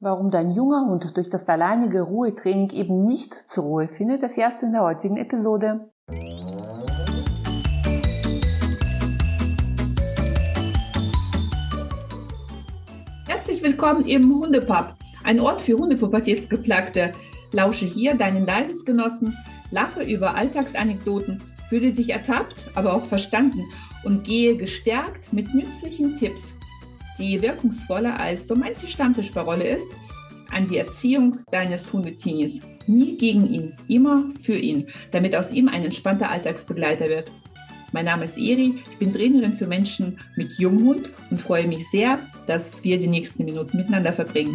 Warum dein junger Hund durch das alleinige Ruhetraining eben nicht zur Ruhe findet, erfährst du in der heutigen Episode. Herzlich willkommen im Hundepub, ein Ort für Hundepubertätsgeplagte. Lausche hier deinen Leidensgenossen, lache über Alltagsanekdoten, fühle dich ertappt, aber auch verstanden und gehe gestärkt mit nützlichen Tipps, die wirkungsvoller als so manche Stammtischparole ist, an die Erziehung deines Hundetinis. Nie gegen ihn, immer für ihn, damit aus ihm ein entspannter Alltagsbegleiter wird. Mein Name ist Eri, ich bin Trainerin für Menschen mit Junghund und freue mich sehr, dass wir die nächsten Minuten miteinander verbringen.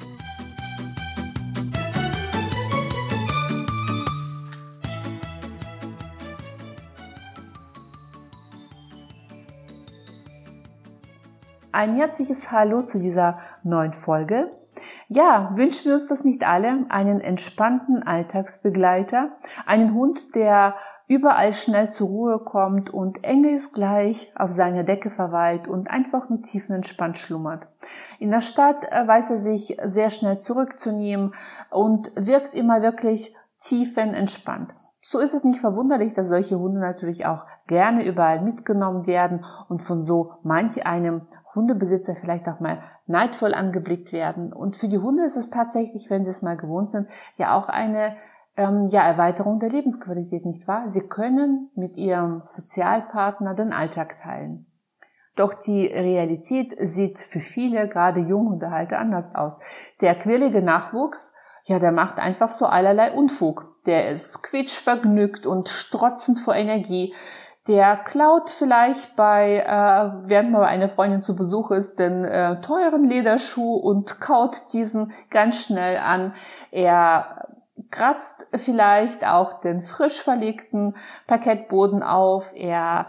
Ein herzliches Hallo zu dieser neuen Folge. Ja, wünschen wir uns das nicht alle, einen entspannten Alltagsbegleiter, einen Hund, der überall schnell zur Ruhe kommt und engelsgleich auf seiner Decke verweilt und einfach nur tiefenentspannt schlummert. In der Stadt weiß er sich sehr schnell zurückzunehmen und wirkt immer wirklich tiefenentspannt. So ist es nicht verwunderlich, dass solche Hunde natürlich auch gerne überall mitgenommen werden und von so manch einem Hundebesitzer vielleicht auch mal neidvoll angeblickt werden. Und für die Hunde ist es tatsächlich, wenn sie es mal gewohnt sind, ja auch eine Erweiterung der Lebensqualität, nicht wahr? Sie können mit ihrem Sozialpartner den Alltag teilen. Doch die Realität sieht für viele, gerade Junghundehalter, anders aus. Der quirlige Nachwuchs, der macht einfach so allerlei Unfug. Der ist quietschvergnügt und strotzend vor Energie. Der klaut vielleicht während mal eine Freundin zu Besuch ist, den teuren Lederschuh und kaut diesen ganz schnell an. Er kratzt vielleicht auch den frisch verlegten Parkettboden auf. Er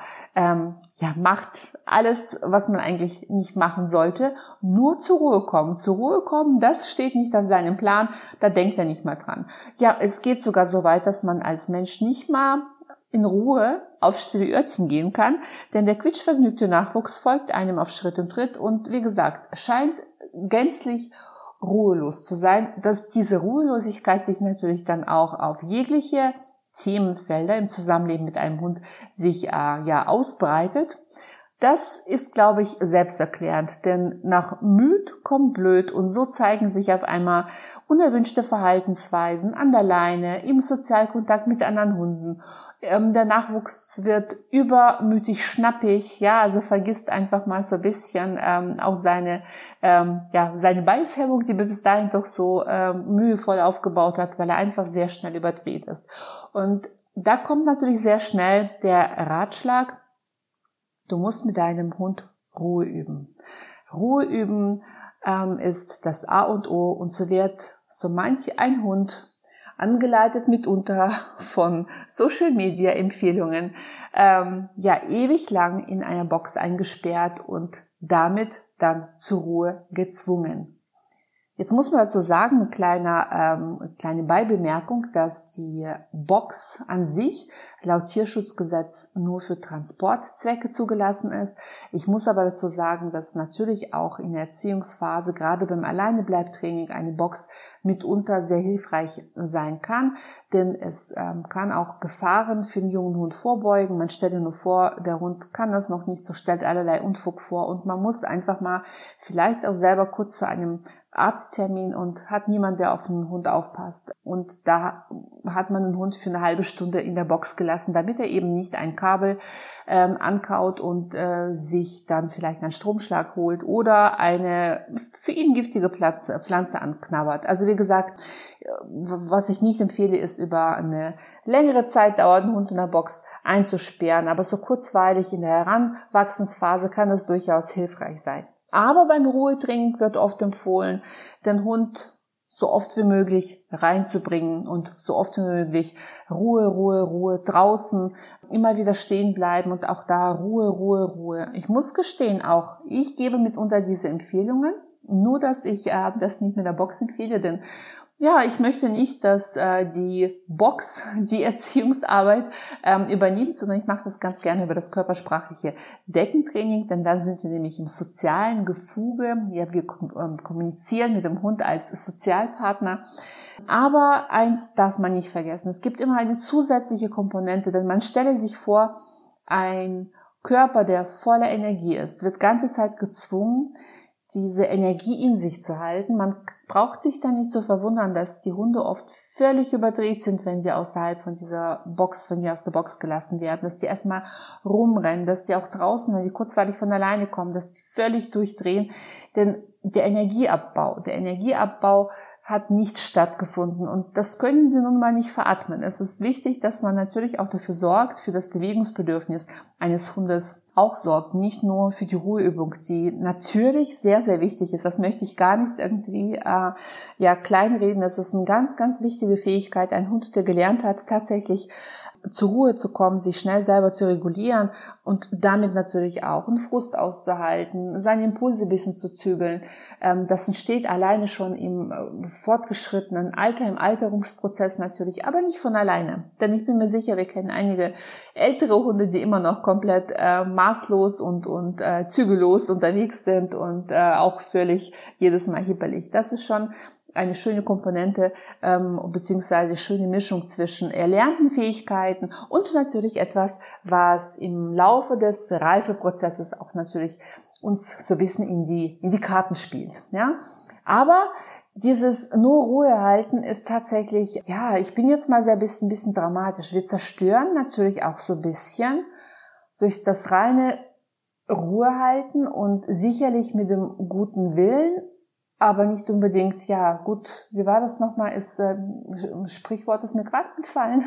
macht alles, was man eigentlich nicht machen sollte, nur zur Ruhe kommen. Zur Ruhe kommen, das steht nicht auf seinem Plan, da denkt er nicht mal dran. Ja, es geht sogar so weit, dass man als Mensch nicht mal in Ruhe auf stille Örtchen gehen kann, denn der quietschvergnügte Nachwuchs folgt einem auf Schritt und Tritt und wie gesagt, scheint gänzlich ruhelos zu sein, dass diese Ruhelosigkeit sich natürlich dann auch auf jegliche Themenfelder im Zusammenleben mit einem Hund sich ausbreitet. Das ist, glaube ich, selbsterklärend, denn nach müd kommt blöd und so zeigen sich auf einmal unerwünschte Verhaltensweisen an der Leine, im Sozialkontakt mit anderen Hunden. Der Nachwuchs wird übermütig schnappig, also vergisst einfach mal so ein bisschen auch seine Beißhemmung, die bis dahin doch so mühevoll aufgebaut hat, weil er einfach sehr schnell überdreht ist. Und da kommt natürlich sehr schnell der Ratschlag: Du musst mit deinem Hund Ruhe üben. Ruhe üben ist das A und O und so wird so manch ein Hund, angeleitet mitunter von Social-Media-Empfehlungen, ewig lang in einer Box eingesperrt und damit dann zur Ruhe gezwungen. Jetzt muss man dazu sagen, eine kleine Beibemerkung, dass die Box an sich laut Tierschutzgesetz nur für Transportzwecke zugelassen ist. Ich muss aber dazu sagen, dass natürlich auch in der Erziehungsphase, gerade beim Alleinebleibtraining, eine Box mitunter sehr hilfreich sein kann, denn es kann auch Gefahren für den jungen Hund vorbeugen. Man stelle nur vor, der Hund kann das noch nicht, so stellt allerlei Unfug vor und man muss einfach mal vielleicht auch selber kurz zu einem Arzttermin und hat niemand, der auf den Hund aufpasst. Und da hat man den Hund für eine halbe Stunde in der Box gelassen, damit er eben nicht ein Kabel ankaut und sich dann vielleicht einen Stromschlag holt oder eine für ihn giftige Pflanze anknabbert. Also wie gesagt, was ich nicht empfehle, ist über eine längere Zeit dauernden Hund in der Box einzusperren. Aber so kurzweilig in der Heranwachsensphase kann es durchaus hilfreich sein. Aber beim Ruhetraining wird oft empfohlen, den Hund so oft wie möglich reinzubringen und so oft wie möglich Ruhe draußen, immer wieder stehen bleiben und auch da Ruhe. Ich muss gestehen, auch ich gebe mitunter diese Empfehlungen, nur dass ich das nicht mit der Box empfehle, denn Ja, ich möchte nicht, dass die Box die Erziehungsarbeit übernimmt, sondern ich mache das ganz gerne über das körpersprachliche Deckentraining, denn da sind wir nämlich im sozialen Gefüge. Ja, wir kommunizieren mit dem Hund als Sozialpartner. Aber eins darf man nicht vergessen, es gibt immer eine zusätzliche Komponente, denn man stelle sich vor, ein Körper, der voller Energie ist, wird ganze Zeit gezwungen, diese Energie in sich zu halten. Man braucht sich da nicht zu verwundern, dass die Hunde oft völlig überdreht sind, wenn sie außerhalb von dieser Box, wenn die aus der Box gelassen werden, dass die erstmal rumrennen, dass die auch draußen, wenn die kurzweilig von alleine kommen, dass die völlig durchdrehen. Denn der Energieabbau hat nicht stattgefunden und das können sie nun mal nicht veratmen. Es ist wichtig, dass man natürlich auch dafür sorgt, für das Bewegungsbedürfnis eines Hundes auch sorgt, nicht nur für die Ruheübung, die natürlich sehr, sehr wichtig ist. Das möchte ich gar nicht irgendwie kleinreden. Das ist eine ganz, ganz wichtige Fähigkeit. Ein Hund, der gelernt hat, tatsächlich zur Ruhe zu kommen, sich schnell selber zu regulieren und damit natürlich auch einen Frust auszuhalten, seine Impulse ein bisschen zu zügeln. Das entsteht alleine schon im fortgeschrittenen Alter, im Alterungsprozess natürlich, aber nicht von alleine. Denn ich bin mir sicher, wir kennen einige ältere Hunde, die immer noch komplett maßlos und zügellos unterwegs sind und auch völlig jedes Mal hippelig. Das ist schon eine schöne Komponente beziehungsweise schöne Mischung zwischen erlernten Fähigkeiten und natürlich etwas, was im Laufe des Reifeprozesses auch natürlich uns so ein bisschen in die Karten spielt. Ja? Aber dieses nur Ruhe halten ist tatsächlich, ja, ich bin jetzt mal sehr ein bisschen dramatisch. Wir zerstören natürlich auch so ein bisschen durch das reine Ruhe halten und sicherlich mit dem guten Willen, aber nicht unbedingt, ja gut, wie war das nochmal, Sprichwort ist mir gerade entfallen,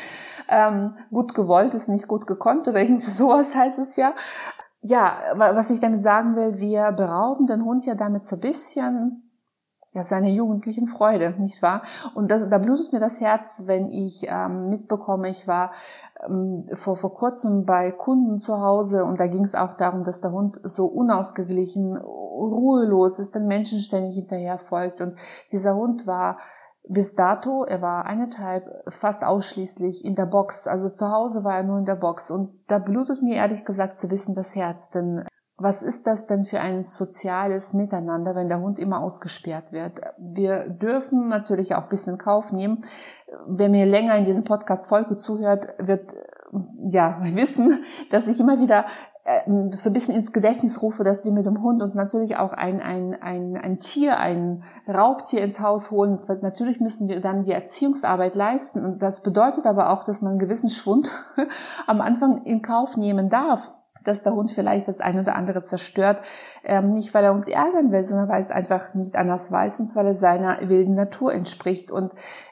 gut gewollt ist nicht gut gekonnt oder irgendwie sowas heißt es ja. Ja, was ich damit sagen will, wir berauben den Hund ja damit so ein bisschen seine jugendlichen Freude, nicht wahr? Und da blutet mir das Herz, wenn ich mitbekomme, ich war vor kurzem bei Kunden zu Hause und da ging es auch darum, dass der Hund so unausgeglichen, ruhelos ist, den Menschen ständig hinterher folgt und dieser Hund war bis dato, er war 1,5, fast ausschließlich in der Box, also zu Hause war er nur in der Box und da blutet mir ehrlich gesagt zu wissen das Herz, denn was ist das denn für ein soziales Miteinander, wenn der Hund immer ausgesperrt wird? Wir dürfen natürlich auch ein bisschen in Kauf nehmen. Wer mir länger in diesem Podcast-Folge zuhört, wird wissen, dass ich immer wieder so ein bisschen ins Gedächtnis rufe, dass wir mit dem Hund uns natürlich auch ein Tier, ein Raubtier ins Haus holen. Natürlich müssen wir dann die Erziehungsarbeit leisten und das bedeutet aber auch, dass man einen gewissen Schwund am Anfang in Kauf nehmen darf, dass der Hund vielleicht das eine oder andere zerstört, nicht weil er uns ärgern will, sondern weil es einfach nicht anders weiß und weil er seiner wilden Natur entspricht. Und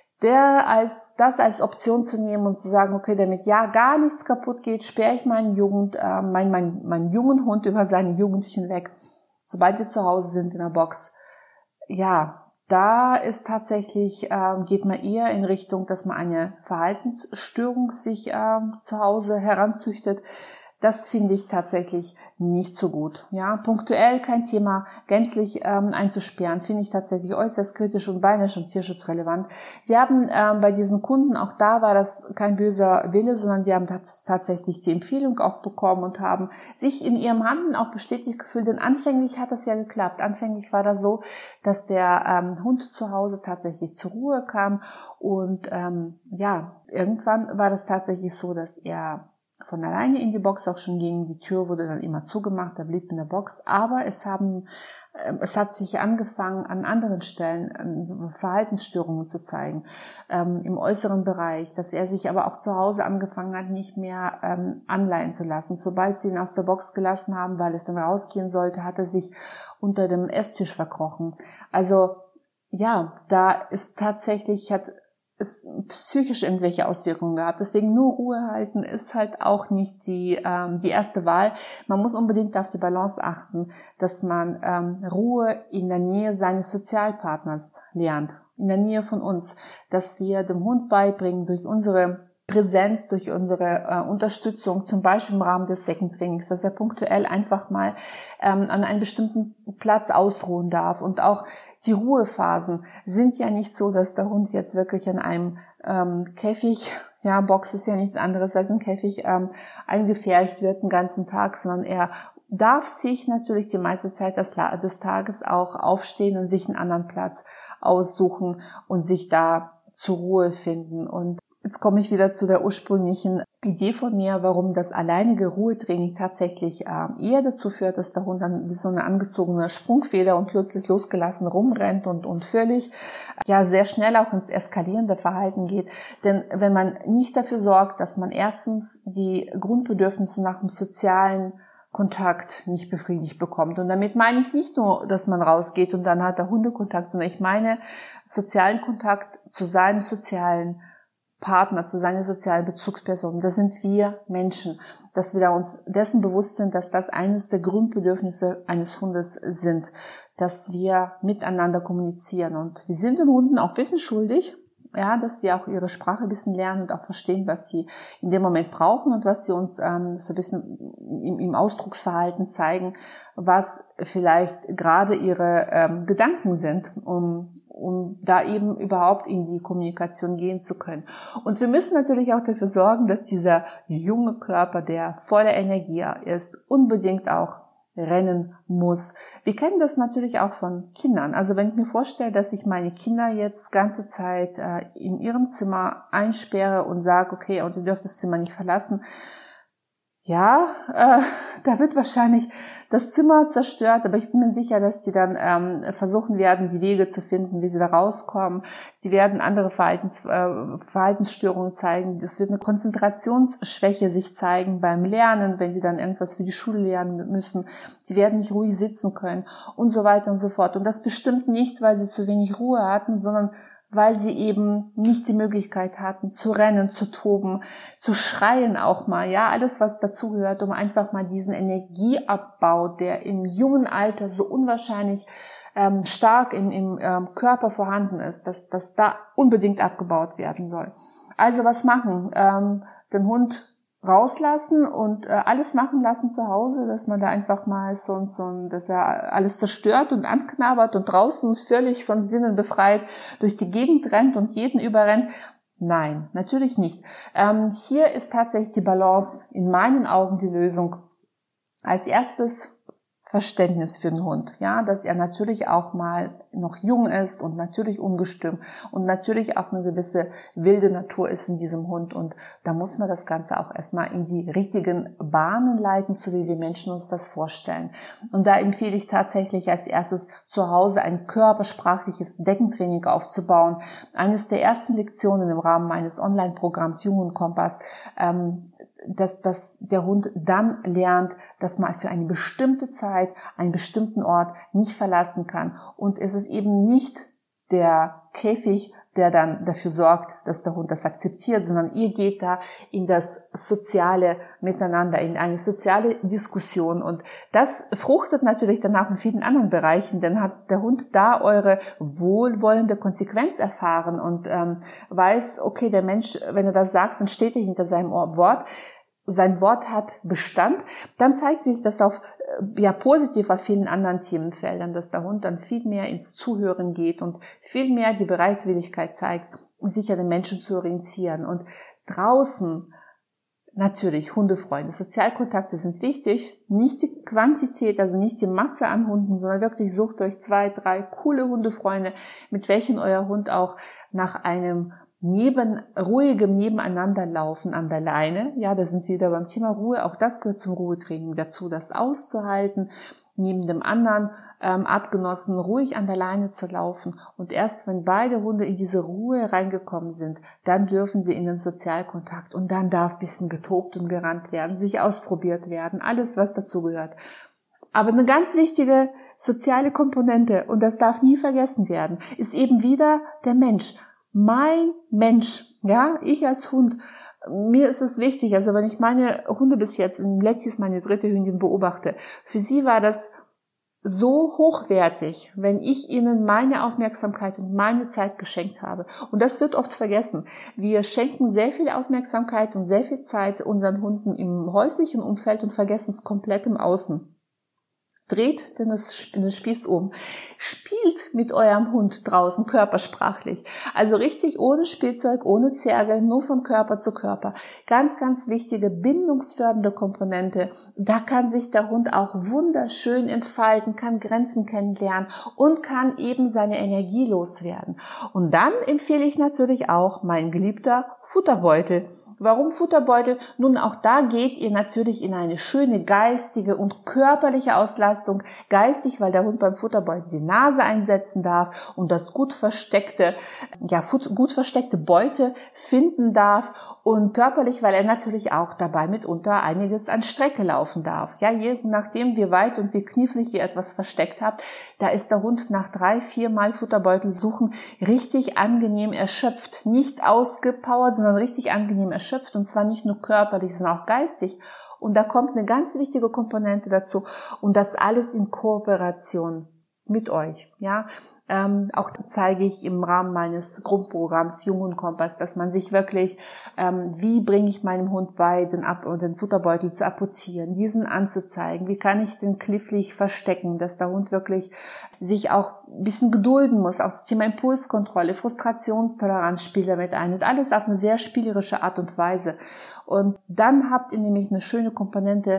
das als Option zu nehmen und zu sagen, okay, damit ja gar nichts kaputt geht, sperre ich meinen jungen Hund über seine Jugend hinweg, sobald wir zu Hause sind in der Box. Ja, da ist tatsächlich, geht man eher in Richtung, dass man eine Verhaltensstörung sich zu Hause heranzüchtet. Das finde ich tatsächlich nicht so gut. Ja, punktuell kein Thema gänzlich einzusperren, finde ich tatsächlich äußerst kritisch und beinahe schon tierschutzrelevant. Wir haben bei diesen Kunden, auch da war das kein böser Wille, sondern die haben tatsächlich die Empfehlung auch bekommen und haben sich in ihrem Handeln auch bestätigt gefühlt, denn anfänglich hat das ja geklappt. Anfänglich war das so, dass der Hund zu Hause tatsächlich zur Ruhe kam und irgendwann war das tatsächlich so, dass er von alleine in die Box auch schon ging. Die Tür wurde dann immer zugemacht, er blieb in der Box. Aber es hat sich angefangen, an anderen Stellen Verhaltensstörungen zu zeigen, im äußeren Bereich, dass er sich aber auch zu Hause angefangen hat, nicht mehr anleihen zu lassen. Sobald sie ihn aus der Box gelassen haben, weil es dann rausgehen sollte, hat er sich unter dem Esstisch verkrochen. Also ja, da ist tatsächlich, hat es psychisch irgendwelche Auswirkungen gehabt. Deswegen nur Ruhe halten ist halt auch nicht die erste Wahl. Man muss unbedingt auf die Balance achten, dass man Ruhe in der Nähe seines Sozialpartners lernt, in der Nähe von uns, dass wir dem Hund beibringen durch unsere Präsenz, durch unsere Unterstützung, zum Beispiel im Rahmen des Deckentrainings, dass er punktuell einfach mal an einem bestimmten Platz ausruhen darf. Und auch die Ruhephasen sind ja nicht so, dass der Hund jetzt wirklich in einem Käfig, ja, Box ist ja nichts anderes als ein Käfig, eingepfercht wird den ganzen Tag, sondern er darf sich natürlich die meiste Zeit des Tages auch aufstehen und sich einen anderen Platz aussuchen und sich da zur Ruhe finden. Und jetzt komme ich wieder zu der ursprünglichen Idee von mir, warum das alleinige Ruhetraining tatsächlich eher dazu führt, dass der Hund dann wie so eine angezogene Sprungfeder und plötzlich losgelassen rumrennt und völlig sehr schnell auch ins eskalierende Verhalten geht. Denn wenn man nicht dafür sorgt, dass man erstens die Grundbedürfnisse nach dem sozialen Kontakt nicht befriedigt bekommt. Und damit meine ich nicht nur, dass man rausgeht und dann hat der Hundekontakt, sondern ich meine sozialen Kontakt zu seinem sozialen Partner, zu seiner sozialen Bezugsperson. Das sind wir Menschen, dass wir uns dessen bewusst sind, dass das eines der Grundbedürfnisse eines Hundes sind, dass wir miteinander kommunizieren. Und wir sind den Hunden auch ein bisschen schuldig, ja, dass wir auch ihre Sprache ein bisschen lernen und auch verstehen, was sie in dem Moment brauchen und was sie uns so ein bisschen im Ausdrucksverhalten zeigen, was vielleicht gerade ihre Gedanken sind, um da eben überhaupt in die Kommunikation gehen zu können. Und wir müssen natürlich auch dafür sorgen, dass dieser junge Körper, der voller Energie ist, unbedingt auch rennen muss. Wir kennen das natürlich auch von Kindern. Also wenn ich mir vorstelle, dass ich meine Kinder jetzt ganze Zeit in ihrem Zimmer einsperre und sage, okay, und ihr dürft das Zimmer nicht verlassen, ja, da wird wahrscheinlich das Zimmer zerstört, aber ich bin mir sicher, dass die dann versuchen werden, die Wege zu finden, wie sie da rauskommen. Sie werden andere Verhaltensstörungen zeigen. Es wird eine Konzentrationsschwäche sich zeigen beim Lernen, wenn sie dann irgendwas für die Schule lernen müssen. Sie werden nicht ruhig sitzen können und so weiter und so fort. Und das bestimmt nicht, weil sie zu wenig Ruhe hatten, sondern weil sie eben nicht die Möglichkeit hatten, zu rennen, zu toben, zu schreien auch mal, ja, alles, was dazugehört, um einfach mal diesen Energieabbau, der im jungen Alter so unwahrscheinlich stark im Körper vorhanden ist, dass da unbedingt abgebaut werden soll. Also was machen? Den Hund rauslassen und alles machen lassen zu Hause, dass man da einfach mal dass er alles zerstört und anknabbert und draußen völlig von Sinnen befreit durch die Gegend rennt und jeden überrennt. Nein, natürlich nicht. Hier ist tatsächlich die Balance in meinen Augen die Lösung. Als erstes Verständnis für den Hund, ja, dass er natürlich auch mal noch jung ist und natürlich ungestüm und natürlich auch eine gewisse wilde Natur ist in diesem Hund und da muss man das Ganze auch erstmal in die richtigen Bahnen leiten, so wie wir Menschen uns das vorstellen. Und da empfehle ich tatsächlich als erstes zu Hause ein körpersprachliches Deckentraining aufzubauen. Eines der ersten Lektionen im Rahmen meines Online-Programms Junghund-Kompass, dass der Hund dann lernt, dass man für eine bestimmte Zeit einen bestimmten Ort nicht verlassen kann. Und es ist eben nicht der Käfig, der dann dafür sorgt, dass der Hund das akzeptiert, sondern ihr geht da in das soziale Miteinander, in eine soziale Diskussion. Und das fruchtet natürlich danach in vielen anderen Bereichen, denn hat der Hund da eure wohlwollende Konsequenz erfahren und weiß, okay, der Mensch, wenn er das sagt, dann steht er hinter seinem Wort. Sein Wort hat Bestand, dann zeigt sich das positiv auf vielen anderen Themenfeldern, dass der Hund dann viel mehr ins Zuhören geht und viel mehr die Bereitwilligkeit zeigt, sich an den Menschen zu orientieren. Und draußen natürlich Hundefreunde. Sozialkontakte sind wichtig, nicht die Quantität, also nicht die Masse an Hunden, sondern wirklich sucht euch 2, 3 coole Hundefreunde, mit welchen euer Hund auch nach einem ruhigem Nebeneinanderlaufen an der Leine. Ja, da sind wir wieder beim Thema Ruhe. Auch das gehört zum Ruhetraining dazu, das auszuhalten, neben dem anderen Artgenossen ruhig an der Leine zu laufen. Und erst wenn beide Hunde in diese Ruhe reingekommen sind, dann dürfen sie in den Sozialkontakt. Und dann darf ein bisschen getobt und gerannt werden, sich ausprobiert werden, alles, was dazu gehört. Aber eine ganz wichtige soziale Komponente, und das darf nie vergessen werden, ist eben wieder der Mensch. Mein Mensch, ja, ich als Hund, mir ist es wichtig, also wenn ich meine Hunde bis jetzt, letztes meine 3. Hündin beobachte, für sie war das so hochwertig, wenn ich ihnen meine Aufmerksamkeit und meine Zeit geschenkt habe. Und das wird oft vergessen. Wir schenken sehr viel Aufmerksamkeit und sehr viel Zeit unseren Hunden im häuslichen Umfeld und vergessen es komplett im Außen. Dreht den Spieß um. Spielt mit eurem Hund draußen körpersprachlich. Also richtig ohne Spielzeug, ohne Zerge, nur von Körper zu Körper. Ganz, ganz wichtige bindungsfördernde Komponente. Da kann sich der Hund auch wunderschön entfalten, kann Grenzen kennenlernen und kann eben seine Energie loswerden. Und dann empfehle ich natürlich auch mein geliebter Futterbeutel. Warum Futterbeutel? Nun, auch da geht ihr natürlich in eine schöne geistige und körperliche Auslastung. Geistig, weil der Hund beim Futterbeutel die Nase einsetzen darf und das gut versteckte Beute finden darf. Und körperlich, weil er natürlich auch dabei mitunter einiges an Strecke laufen darf. Ja, je nachdem, wie weit und wie knifflig ihr etwas versteckt habt, da ist der Hund nach 3-4 Mal Futterbeutel suchen richtig angenehm erschöpft. Nicht ausgepowert, sondern richtig angenehm erschöpft. Und zwar nicht nur körperlich, sondern auch geistig. Und da kommt eine ganz wichtige Komponente dazu. Und das alles in Kooperation mit euch. Ja, auch zeige ich im Rahmen meines Grundprogramms Junghundkompass, dass man sich wirklich, wie bringe ich meinem Hund bei, den Futterbeutel zu apportieren, diesen anzuzeigen, wie kann ich den knifflig verstecken, dass der Hund wirklich sich auch ein bisschen gedulden muss, auch das Thema Impulskontrolle, Frustrationstoleranz spielt damit ein und alles auf eine sehr spielerische Art und Weise. Und dann habt ihr nämlich eine schöne Komponente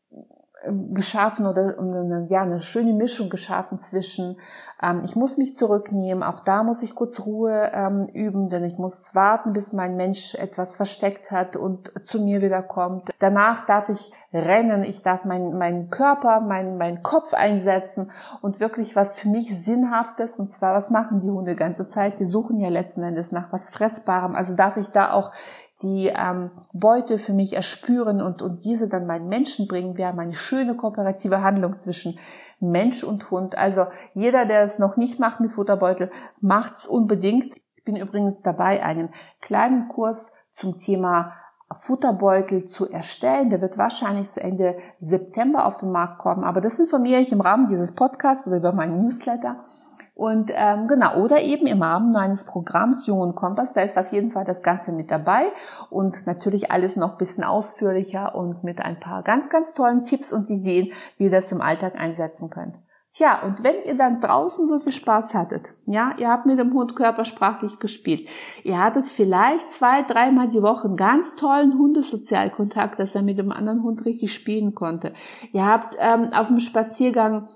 geschaffen oder eine schöne Mischung geschaffen zwischen ich muss mich zurücknehmen, auch da muss ich kurz Ruhe üben, denn ich muss warten, bis mein Mensch etwas versteckt hat und zu mir wieder kommt. Danach darf ich rennen, ich darf meinen Körper, meinen Kopf einsetzen und wirklich was für mich Sinnhaftes, und zwar, was machen die Hunde die ganze Zeit? Die suchen ja letzten Endes nach was Fressbarem, also darf ich da auch die Beute für mich erspüren und diese dann meinen Menschen bringen. Wir haben eine schöne kooperative Handlung zwischen Mensch und Hund. Also jeder, der es noch nicht macht mit Futterbeutel, macht's unbedingt. Ich bin übrigens dabei, einen kleinen Kurs zum Thema Futterbeutel zu erstellen. Der wird wahrscheinlich zu Ende September auf den Markt kommen. Aber das informiere ich im Rahmen dieses Podcasts oder über meinen Newsletter. Und oder eben im Rahmen meines Programms Junghundkompass, da ist auf jeden Fall das Ganze mit dabei und natürlich alles noch ein bisschen ausführlicher und mit ein paar ganz, ganz tollen Tipps und Ideen, wie ihr das im Alltag einsetzen könnt. Tja, und wenn ihr dann draußen so viel Spaß hattet, ja, ihr habt mit dem Hund körpersprachlich gespielt, ihr hattet vielleicht 2-3 Mal die Woche einen ganz tollen Hundesozialkontakt, dass er mit dem anderen Hund richtig spielen konnte, ihr habt auf dem Spaziergang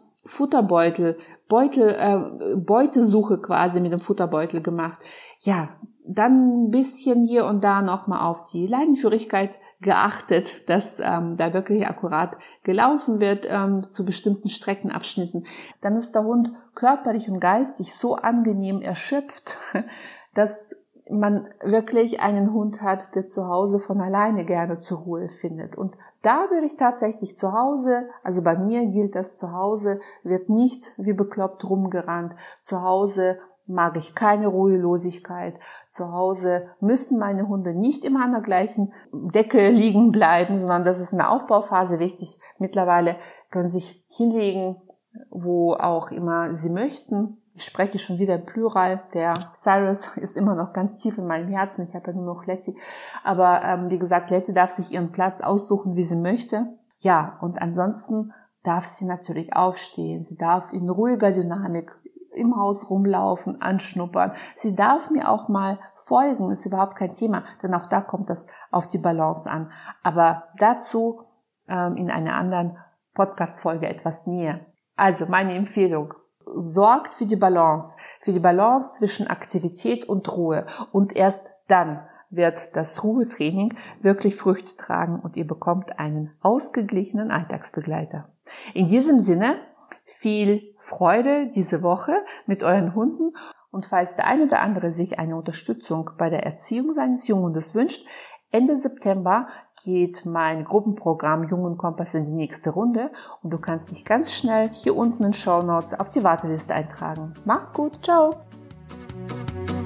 Beutesuche quasi mit dem Futterbeutel gemacht. Ja, dann ein bisschen hier und da nochmal auf die Leinenführigkeit geachtet, dass da wirklich akkurat gelaufen wird zu bestimmten Streckenabschnitten. Dann ist der Hund körperlich und geistig so angenehm erschöpft, dass man wirklich einen Hund hat, der zu Hause von alleine gerne zur Ruhe findet. Und da würde ich tatsächlich zu Hause, also bei mir gilt das, zu Hause wird nicht wie bekloppt rumgerannt. Zu Hause mag ich keine Ruhelosigkeit. Zu Hause müssen meine Hunde nicht immer an der gleichen Decke liegen bleiben, sondern das ist in der Aufbauphase wichtig. Mittlerweile können sie sich hinlegen, wo auch immer sie möchten. Ich spreche schon wieder im Plural. Der Cyrus ist immer noch ganz tief in meinem Herzen. Ich habe ja nur noch Letty. Aber wie gesagt, Letty darf sich ihren Platz aussuchen, wie sie möchte. Ja, und ansonsten darf sie natürlich aufstehen. Sie darf in ruhiger Dynamik im Haus rumlaufen, anschnuppern. Sie darf mir auch mal folgen, ist überhaupt kein Thema, denn auch da kommt das auf die Balance an. Aber dazu in einer anderen Podcast-Folge etwas näher. Also meine Empfehlung: Sorgt für die Balance zwischen Aktivität und Ruhe. Und erst dann wird das Ruhetraining wirklich Früchte tragen und ihr bekommt einen ausgeglichenen Alltagsbegleiter. In diesem Sinne, viel Freude diese Woche mit euren Hunden. Und falls der ein oder andere sich eine Unterstützung bei der Erziehung seines Junghundes wünscht, Ende September geht mein Gruppenprogramm Junghundkompass in die nächste Runde und du kannst dich ganz schnell hier unten in den Shownotes auf die Warteliste eintragen. Mach's gut, ciao!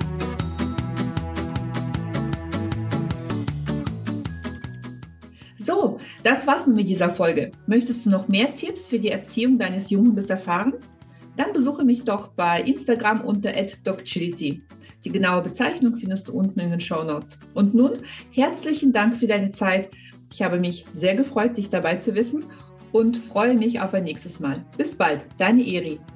So, So, das war's nun mit dieser Folge. Möchtest du noch mehr Tipps für die Erziehung deines Junghundes erfahren? Dann besuche mich doch bei Instagram unter @dogchility. Die genaue Bezeichnung findest du unten in den Shownotes. Und nun, herzlichen Dank für deine Zeit. Ich habe mich sehr gefreut, dich dabei zu wissen und freue mich auf ein nächstes Mal. Bis bald, deine Eri.